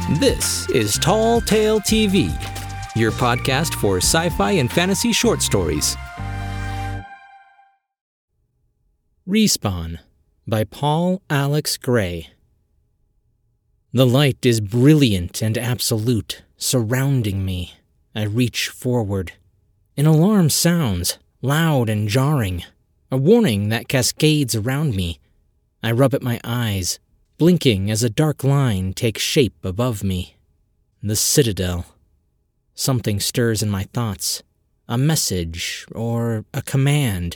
This is Tall Tale TV, your podcast for sci-fi and fantasy short stories. Respawn by Paul Alex Gray. The light is brilliant and absolute, surrounding me. I reach forward. An alarm sounds, loud and jarring, a warning that cascades around me. I rub at my eyes, blinking as a dark line takes shape above me. The Citadel. Something stirs in my thoughts. A message or a command.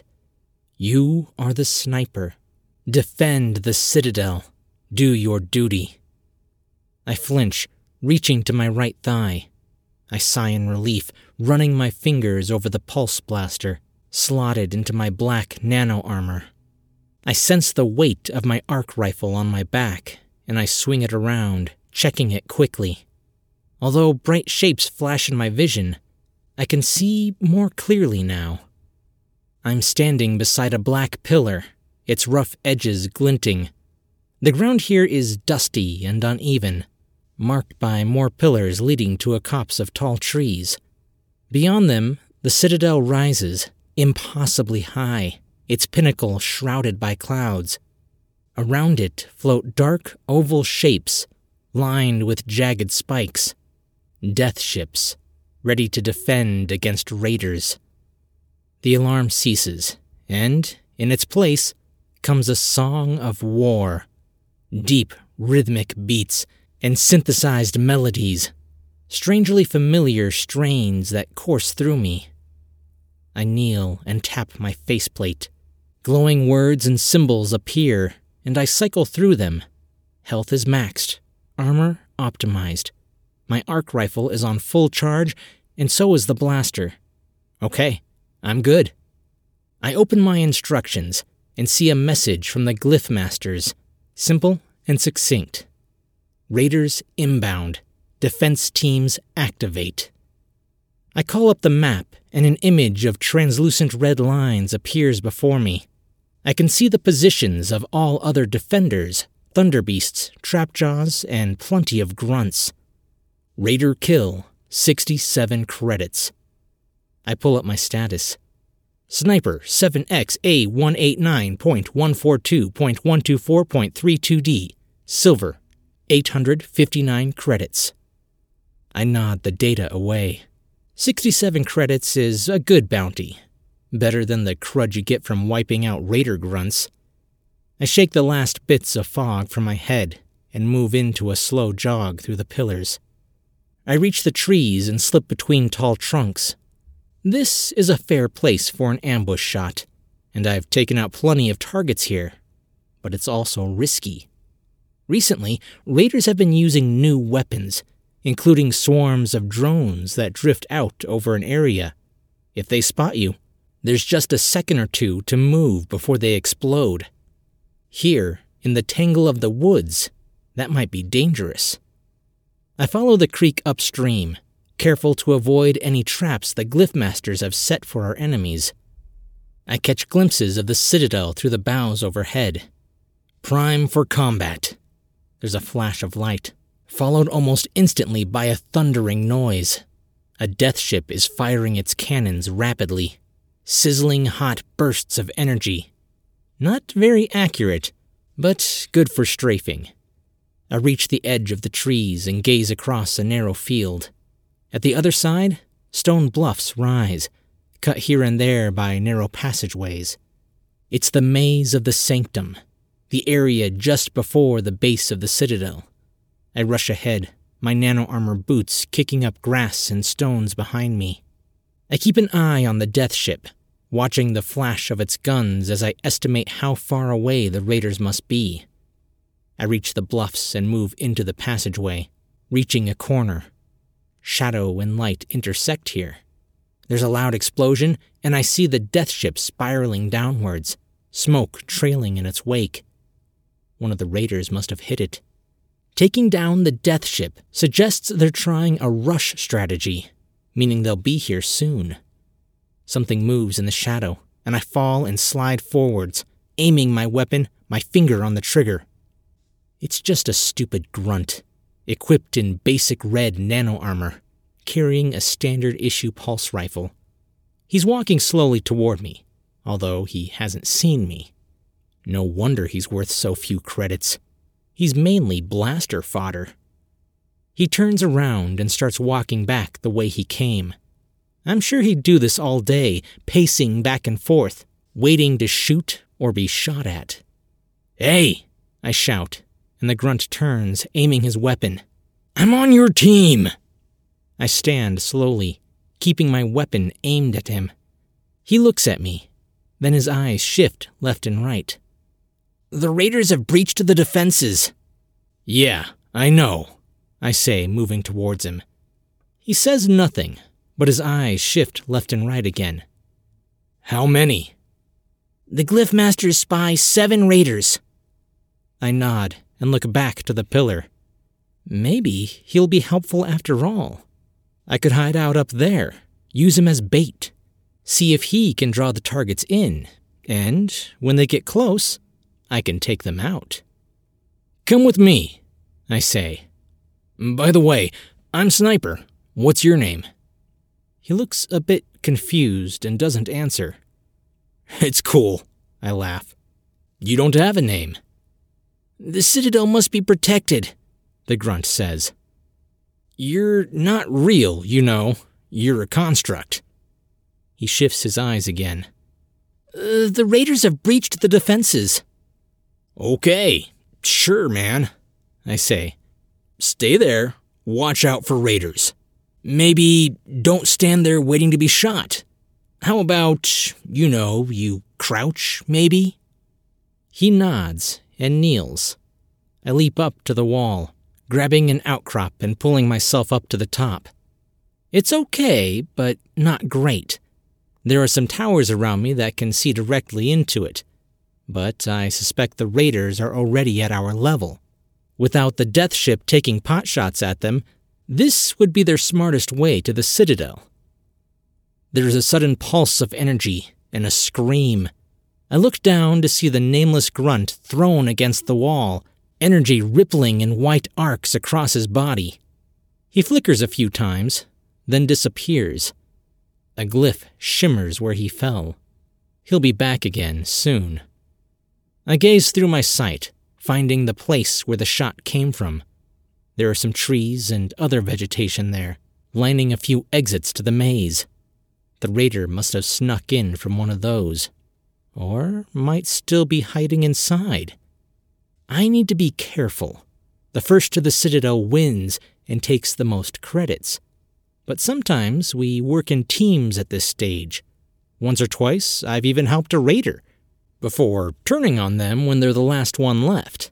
You are the sniper. Defend the Citadel. Do your duty. I flinch, reaching to my right thigh. I sigh in relief, running my fingers over the pulse blaster, slotted into my black nano armor. I sense the weight of my arc rifle on my back, and I swing it around, checking it quickly. Although bright shapes flash in my vision, I can see more clearly now. I'm standing beside a black pillar, its rough edges glinting. The ground here is dusty and uneven, marked by more pillars leading to a copse of tall trees. Beyond them, the Citadel rises, impossibly high, its pinnacle shrouded by clouds. Around it float dark oval shapes, lined with jagged spikes. Death ships, ready to defend against raiders. The alarm ceases, and, in its place, comes a song of war. Deep, rhythmic beats and synthesized melodies. Strangely familiar strains that course through me. I kneel and tap my faceplate. Glowing words and symbols appear, and I cycle through them. Health is maxed, armor optimized. My arc rifle is on full charge, and so is the blaster. Okay, I'm good. I open my instructions and see a message from the Glyph Masters, simple and succinct. Raiders inbound. Defense teams activate. I call up the map, and an image of translucent red lines appears before me. I can see the positions of all other defenders, thunderbeasts, trapjaws, and plenty of grunts. Raider kill, 67 credits. I pull up my status. Sniper 7X-A189.142.124.32D, silver, 859 credits. I nod the data away. 67 credits is a good bounty. Better than the crud you get from wiping out raider grunts. I shake the last bits of fog from my head and move into a slow jog through the pillars. I reach the trees and slip between tall trunks. This is a fair place for an ambush shot, and I've taken out plenty of targets here. But it's also risky. Recently, raiders have been using new weapons, including swarms of drones that drift out over an area. If they spot you, there's just a second or two to move before they explode. Here, in the tangle of the woods, that might be dangerous. I follow the creek upstream, careful to avoid any traps the Glyph Masters have set for our enemies. I catch glimpses of the Citadel through the boughs overhead. Prime for combat. There's a flash of light, followed almost instantly by a thundering noise. A death ship is firing its cannons rapidly. Sizzling hot bursts of energy. Not very accurate, but good for strafing. I reach the edge of the trees and gaze across a narrow field. At the other side, stone bluffs rise, cut here and there by narrow passageways. It's the maze of the Sanctum, the area just before the base of the Citadel. I rush ahead, my nano-armor boots kicking up grass and stones behind me. I keep an eye on the death ship, watching the flash of its guns as I estimate how far away the raiders must be. I reach the bluffs and move into the passageway, reaching a corner. Shadow and light intersect here. There's a loud explosion, and I see the death ship spiraling downwards, smoke trailing in its wake. One of the raiders must have hit it. Taking down the death ship suggests they're trying a rush strategy, meaning they'll be here soon. Something moves in the shadow, and I fall and slide forwards, aiming my weapon, my finger on the trigger. It's just a stupid grunt. equipped in basic red nano armor, carrying a standard issue pulse rifle. He's walking slowly toward me, although he hasn't seen me. No wonder he's worth so few credits. He's mainly blaster fodder. He turns around and starts walking back the way he came. I'm sure he'd do this all day, pacing back and forth, waiting to shoot or be shot at. "Hey!" I shout, and the grunt turns, aiming his weapon. "I'm on your team!" I stand slowly, keeping my weapon aimed at him. He looks at me, then his eyes shift left and right. "The Raiders have breached the defenses." "Yeah, I know," I say, moving towards him. He says nothing, but his eyes shift left and right again. "How many?" "The Glyph Masters spy 7 Raiders." I nod and look back to the pillar. Maybe he'll be helpful after all. I could hide out up there, use him as bait, see if he can draw the targets in, and when they get close, I can take them out. "Come with me," I say. "By the way, I'm Sniper. What's your name?" He looks a bit confused and doesn't answer. "It's cool," I laugh. "You don't have a name." "The Citadel must be protected," the grunt says. "You're not real, you know. You're a construct." He shifts his eyes again. The Raiders have breached the defenses." "Okay, sure, man," I say. "Stay there. Watch out for Raiders. Maybe don't stand there waiting to be shot. How about, you crouch, maybe?" He nods and kneels. I leap up to the wall, grabbing an outcrop and pulling myself up to the top. It's okay, but not great. There are some towers around me that can see directly into it, but I suspect the Raiders are already at our level. Without the Death Ship taking potshots at them, this would be their smartest way to the Citadel. There is a sudden pulse of energy and a scream. I look down to see the nameless grunt thrown against the wall, energy rippling in white arcs across his body. He flickers a few times, then disappears. A glyph shimmers where he fell. He'll be back again soon. I gaze through my sight, finding the place where the shot came from. There are some trees and other vegetation there, lining a few exits to the maze. The raider must have snuck in from one of those, or might still be hiding inside. I need to be careful. The first to the Citadel wins and takes the most credits. But sometimes we work in teams at this stage. Once or twice, I've even helped a raider, before turning on them when they're the last one left.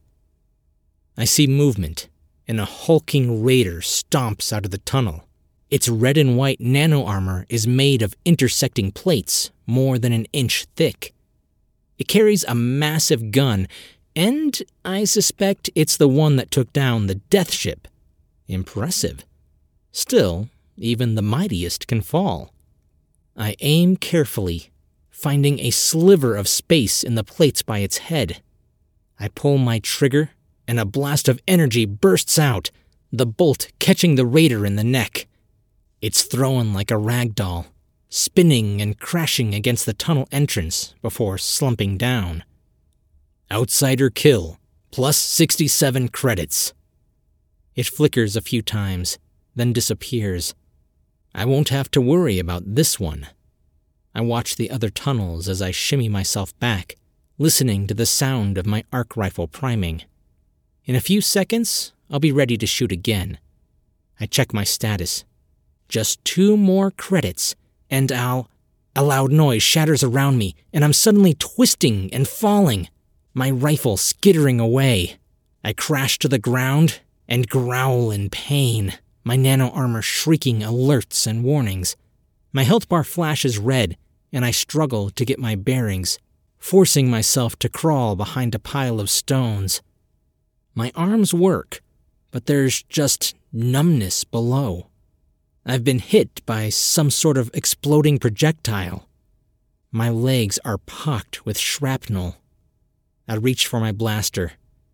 I see movement, and a hulking raider stomps out of the tunnel. Its red and white nano armor is made of intersecting plates more than an inch thick. It carries a massive gun, and I suspect it's the one that took down the Death Ship. Impressive. Still, even the mightiest can fall. I aim carefully, finding a sliver of space in the plates by its head. I pull my trigger, and a blast of energy bursts out, the bolt catching the raider in the neck. It's thrown like a rag doll, spinning and crashing against the tunnel entrance before slumping down. Outsider kill, plus 67 credits. It flickers a few times, then disappears. I won't have to worry about this one. I watch the other tunnels as I shimmy myself back, listening to the sound of my arc rifle priming. In a few seconds, I'll be ready to shoot again. I check my status. Just 2 more credits, and a loud noise shatters around me, and I'm suddenly twisting and falling, my rifle skittering away. I crash to the ground and growl in pain, my nano armor shrieking alerts and warnings. My health bar flashes red, and I struggle to get my bearings, forcing myself to crawl behind a pile of stones. My arms work, but there's just numbness below. I've been hit by some sort of exploding projectile. My legs are pocked with shrapnel. I reach for my blaster.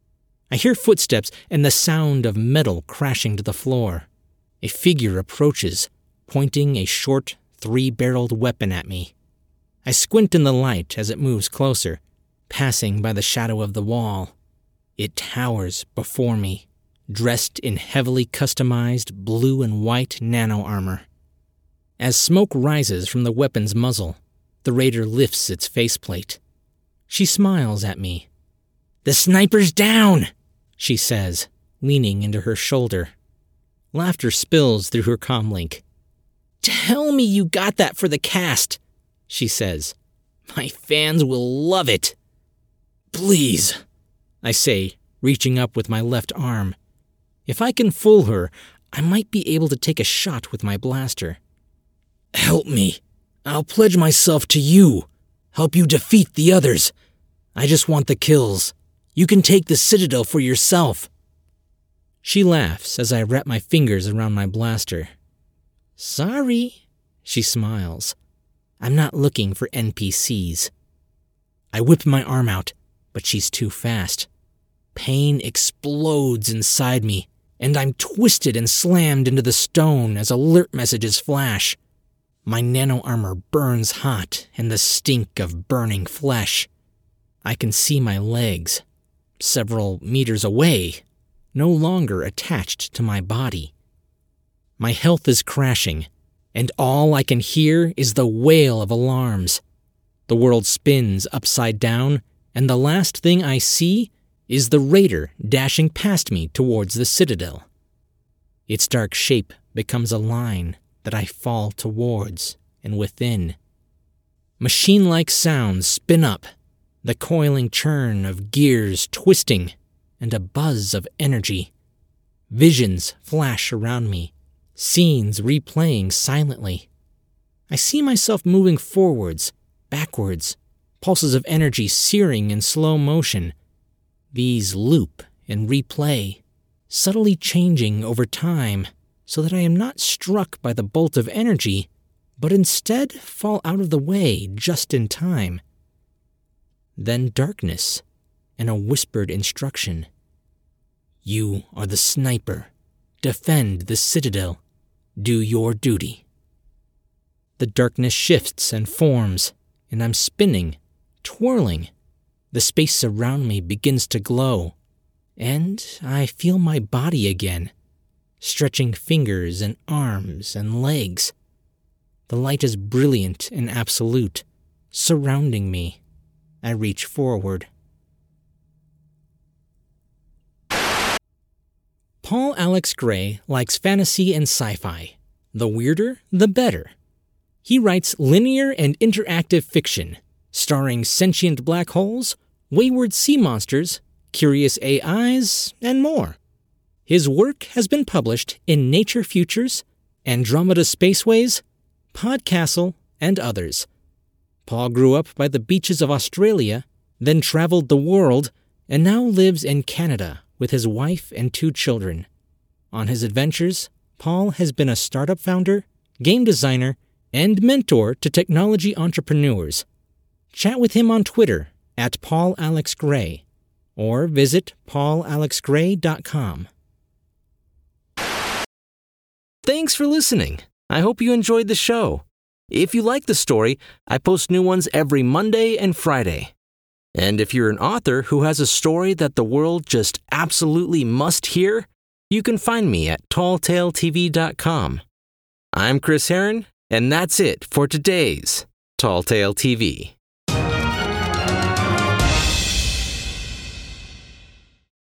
I hear footsteps and the sound of metal crashing to the floor. A figure approaches, pointing a short, 3-barreled weapon at me. I squint in the light as it moves closer, passing by the shadow of the wall. It towers before me, dressed in heavily customized blue and white nano armor. As smoke rises from the weapon's muzzle, the raider lifts its faceplate. She smiles at me. "The sniper's down," she says, leaning into her shoulder. Laughter spills through her comlink. "Tell me you got that for the cast," she says. "My fans will love it." "Please," I say, reaching up with my left arm. If I can fool her, I might be able to take a shot with my blaster. "Help me. I'll pledge myself to you. Help you defeat the others. I just want the kills. You can take the Citadel for yourself." She laughs as I wrap my fingers around my blaster. "Sorry," she smiles. "I'm not looking for NPCs." I whip my arm out, but she's too fast. Pain explodes inside me, and I'm twisted and slammed into the stone as alert messages flash. My nano armor burns hot in the stink of burning flesh. I can see my legs, several meters away, no longer attached to my body. My health is crashing, and all I can hear is the wail of alarms. The world spins upside down, and the last thing I see is the raider dashing past me towards the Citadel. Its dark shape becomes a line that I fall towards and within. Machine-like sounds spin up, the coiling churn of gears twisting, and a buzz of energy. Visions flash around me, scenes replaying silently. I see myself moving forwards, backwards, pulses of energy searing in slow motion. These loop and replay, subtly changing over time so that I am not struck by the bolt of energy, but instead fall out of the way just in time. Then darkness and a whispered instruction. "You are the sniper. Defend the Citadel. Do your duty." The darkness shifts and forms, and I'm spinning, twirling. The space around me begins to glow, and I feel my body again, stretching fingers and arms and legs. The light is brilliant and absolute, surrounding me. I reach forward. Paul Alex Gray likes fantasy and sci-fi. The weirder, the better. He writes linear and interactive fiction, starring sentient black holes, wayward sea monsters, curious AIs, and more. His work has been published in Nature Futures, Andromeda Spaceways, Podcastle, and others. Paul grew up by the beaches of Australia, then traveled the world, and now lives in Canada with his wife and 2 children. On his adventures, Paul has been a startup founder, game designer, and mentor to technology entrepreneurs. Chat with him on Twitter @PaulAlexGray or visit paulalexgray.com. Thanks for listening. I hope you enjoyed the show. If you like the story, I post new ones every Monday and Friday. And if you're an author who has a story that the world just absolutely must hear, you can find me at talltaletv.com. I'm Chris Herron, and that's it for today's Tall Tale TV.